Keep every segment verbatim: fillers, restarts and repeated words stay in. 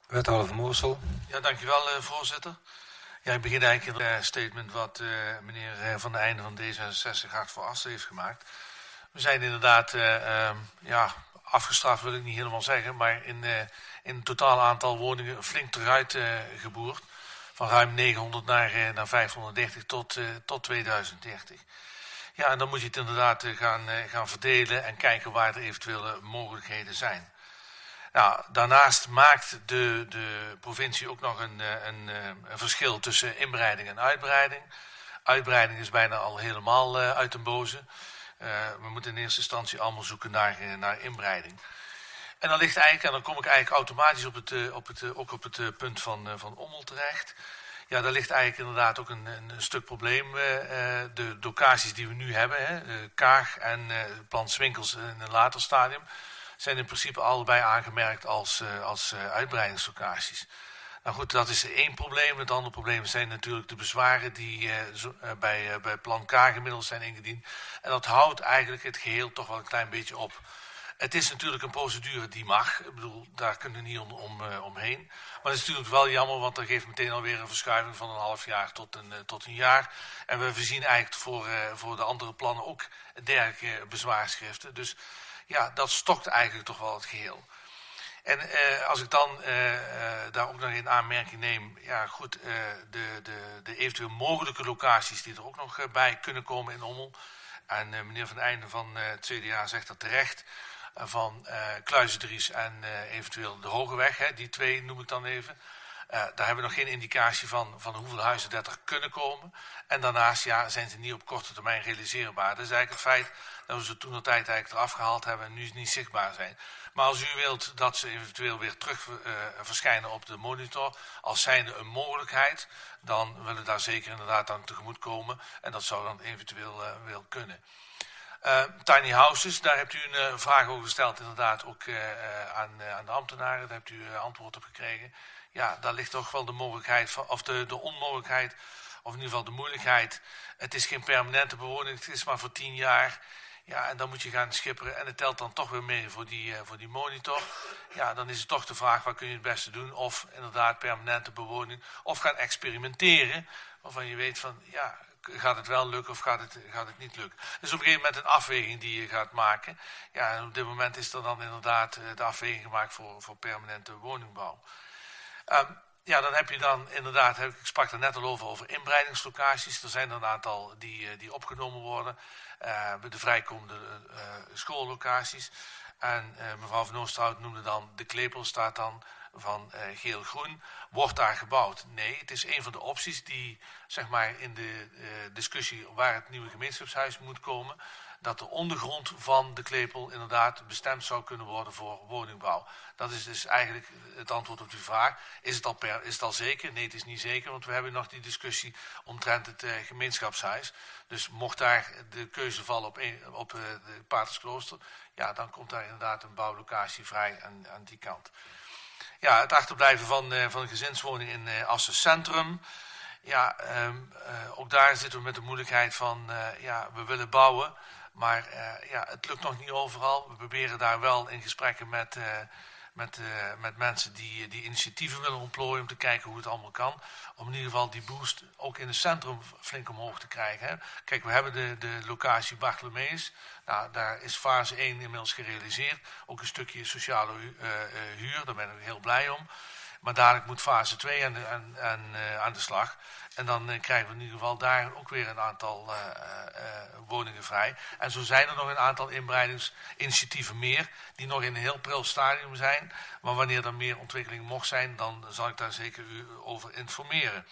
Wethouder van Moorsel. Ja, dankjewel uh, voorzitter. Ja, ik begin eigenlijk in het statement wat uh, meneer uh, Van der Einde van D zesenzestig hard voor Assen heeft gemaakt. We zijn inderdaad uh, uh, ja, afgestraft, wil ik niet helemaal zeggen, maar in, uh, in het totaal aantal woningen flink eruit uh, geboerd. Van ruim negenhonderd naar, uh, naar vijfhonderddertig tot, uh, tot tweeduizend dertig. Ja, en dan moet je het inderdaad uh, gaan, uh, gaan verdelen en kijken waar er eventuele mogelijkheden zijn. Nou, daarnaast maakt de, de provincie ook nog een, een, een verschil tussen inbreiding en uitbreiding. Uitbreiding is bijna al helemaal uh, uit den boze. Uh, we moeten in eerste instantie allemaal zoeken naar, uh, naar inbreiding. En dan ligt eigenlijk, en dan kom ik eigenlijk automatisch op het, uh, op het, uh, ook op het uh, punt van, uh, van Ommel terecht. Ja, daar ligt eigenlijk inderdaad ook een, een, een stuk probleem. Uh, de locaties die we nu hebben, hè, uh, Kaag en uh, Plan Swinkels in een later stadium, zijn in principe allebei aangemerkt als, uh, als uh, uitbreidingslocaties. Nou goed, dat is één probleem. Het andere probleem zijn natuurlijk de bezwaren die uh, zo, uh, bij, uh, bij Plan Kaag inmiddels zijn ingediend. En dat houdt eigenlijk het geheel toch wel een klein beetje op. Het is natuurlijk een procedure die mag. Ik bedoel, daar kunnen we niet om, om, uh, omheen. Maar het is natuurlijk wel jammer, want dat geeft meteen alweer een verschuiving van een half jaar tot een, uh, tot een jaar. En we voorzien eigenlijk voor, uh, voor de andere plannen ook dergelijke bezwaarschriften. Dus ja, dat stokt eigenlijk toch wel het geheel. En uh, als ik dan uh, uh, daar ook nog in aanmerking neem, ja goed, uh, de, de, de eventueel mogelijke locaties die er ook nog uh, bij kunnen komen in Ommel. En uh, meneer Van Einde van uh, het C D A zegt dat terecht. Van uh, Kluizendries en uh, eventueel de Hogeweg, hè, die twee noem ik dan even. Uh, daar hebben we nog geen indicatie van, van hoeveel huizen dat er kunnen komen. En daarnaast ja, zijn ze niet op korte termijn realiseerbaar. Dat is eigenlijk het feit dat we ze toen de tijd eigenlijk eraf gehaald hebben en nu niet zichtbaar zijn. Maar als u wilt dat ze eventueel weer terug uh, verschijnen op de monitor, als zijnde een mogelijkheid, dan willen we daar zeker inderdaad aan tegemoet komen. En dat zou dan eventueel uh, wel kunnen. Uh, tiny houses, daar hebt u een uh, vraag over gesteld, inderdaad ook uh, aan, uh, aan de ambtenaren. Daar hebt u uh, antwoord op gekregen. Ja, daar ligt toch wel de mogelijkheid, van, of de, de onmogelijkheid, of in ieder geval de moeilijkheid. Het is geen permanente bewoning, het is maar voor tien jaar. Ja, en dan moet je gaan schipperen en het telt dan toch weer mee voor die, uh, voor die monitor. Ja, dan is het toch de vraag, wat kun je het beste doen? Of inderdaad permanente bewoning, of gaan experimenteren, waarvan je weet van, ja, gaat het wel lukken of gaat het, gaat het niet lukken? Dus op een gegeven moment een afweging die je gaat maken. Ja, en op dit moment is er dan inderdaad uh, de afweging gemaakt voor, voor permanente woningbouw. Um, ja, dan heb je dan inderdaad, ik sprak er net al over, over inbreidingslocaties. Er zijn er een aantal die, die opgenomen worden uh, bij de vrijkomende uh, schoollocaties. En uh, mevrouw Van Oosterhout noemde dan, de klepel staat dan van uh, geel-groen. Wordt daar gebouwd? Nee, het is een van de opties die zeg maar in de uh, discussie waar het nieuwe gemeenschapshuis moet komen, dat de ondergrond van de klepel inderdaad bestemd zou kunnen worden voor woningbouw. Dat is dus eigenlijk het antwoord op die vraag. Is het al, per, is het al zeker? Nee, het is niet zeker, want we hebben nog die discussie omtrent het uh, gemeenschapshuis. Dus mocht daar de keuze vallen op, een, op uh, de Patersklooster, ja, dan komt daar inderdaad een bouwlocatie vrij aan, aan die kant. Ja, het achterblijven van, uh, van een gezinswoning in uh, Assen Centrum. Ja, um, uh, ook daar zitten we met de moeilijkheid van, uh, ja, we willen bouwen. Maar uh, ja, het lukt nog niet overal. We proberen daar wel in gesprekken met, uh, met, uh, met mensen die, die initiatieven willen ontplooien om te kijken hoe het allemaal kan. Om in ieder geval die boost ook in het centrum flink omhoog te krijgen. Hè. Kijk, we hebben de, de locatie Bartholomeus. Nou, daar is fase één inmiddels gerealiseerd. Ook een stukje sociale uh, uh, huur, daar ben ik heel blij om. Maar dadelijk moet fase twee aan, aan, aan, uh, aan de slag. En dan uh, krijgen we in ieder geval daar ook weer een aantal uh, uh, woningen vrij. En zo zijn er nog een aantal inbreidingsinitiatieven meer, die nog in een heel pril stadium zijn. Maar wanneer er meer ontwikkeling mocht zijn, dan zal ik daar zeker u over informeren.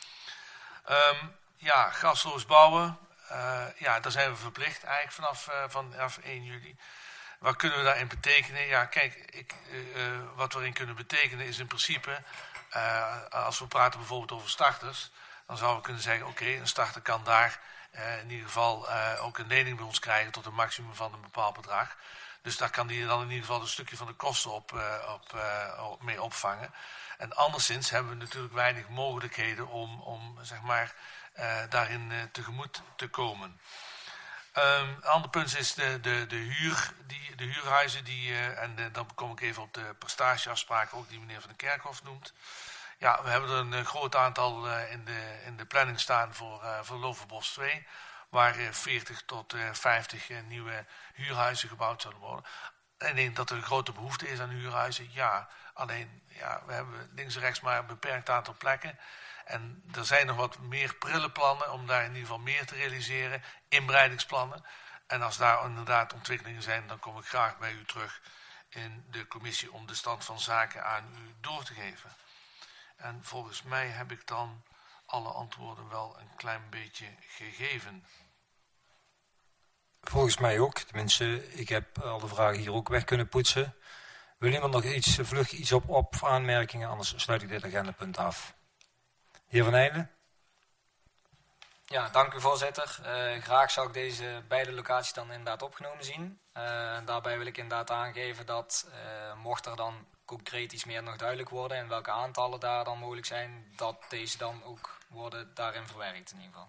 Um, ja, gasloos bouwen. Uh, ja, daar zijn we verplicht eigenlijk vanaf, uh, vanaf één juli. Wat kunnen we daarin betekenen? Ja, kijk, ik, uh, wat we erin kunnen betekenen is in principe, uh, als we praten bijvoorbeeld over starters, dan zouden we kunnen zeggen, oké, okay, een starter kan daar uh, in ieder geval uh, ook een lening bij ons krijgen tot een maximum van een bepaald bedrag. Dus daar kan die dan in ieder geval een stukje van de kosten op, uh, op, uh, op, mee opvangen. En anderszins hebben we natuurlijk weinig mogelijkheden om, om zeg maar, uh, daarin uh, tegemoet te komen. Um, een ander punt is de, de, de, huur, die, de huurhuizen. Die, uh, en de, dan kom ik even op de prestageafspraken, ook die meneer Van den Kerkhof noemt. Ja, we hebben er een uh, groot aantal uh, in, de, in de planning staan voor, uh, voor Lovenbos twee. Waar uh, veertig tot uh, vijftig uh, nieuwe huurhuizen gebouwd zullen worden. En ik denk dat er een grote behoefte is aan huurhuizen. Ja, alleen ja, we hebben links en rechts maar een beperkt aantal plekken. En er zijn nog wat meer prille plannen om daar in ieder geval meer te realiseren. Inbreidingsplannen. En als daar inderdaad ontwikkelingen zijn, dan kom ik graag bij u terug in de commissie om de stand van zaken aan u door te geven. En volgens mij heb ik dan alle antwoorden wel een klein beetje gegeven. Volgens mij ook. Tenminste, ik heb al de vragen hier ook weg kunnen poetsen. Wil iemand nog iets, vlug iets op, op of aanmerkingen? Anders sluit ik dit agendapunt af. Heer Van Eijden? Ja, dank u voorzitter. Uh, graag zou ik deze beide locaties dan inderdaad opgenomen zien. Uh, daarbij wil ik inderdaad aangeven dat uh, mocht er dan concreet iets meer nog duidelijk worden en welke aantallen daar dan mogelijk zijn, dat deze dan ook worden daarin verwerkt in ieder geval.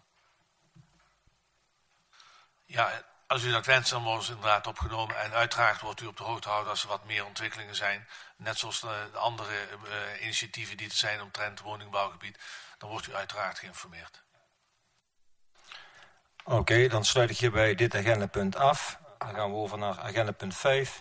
Ja, als u dat wenst, dan worden ze inderdaad opgenomen. En uiteraard wordt u op de hoogte gehouden als er wat meer ontwikkelingen zijn. Net zoals de, de andere uh, initiatieven die er zijn omtrent het woningbouwgebied. Dan wordt u uiteraard geïnformeerd. Oké, okay, dan sluit ik hierbij dit agendapunt af. Dan gaan we over naar agendapunt vijf.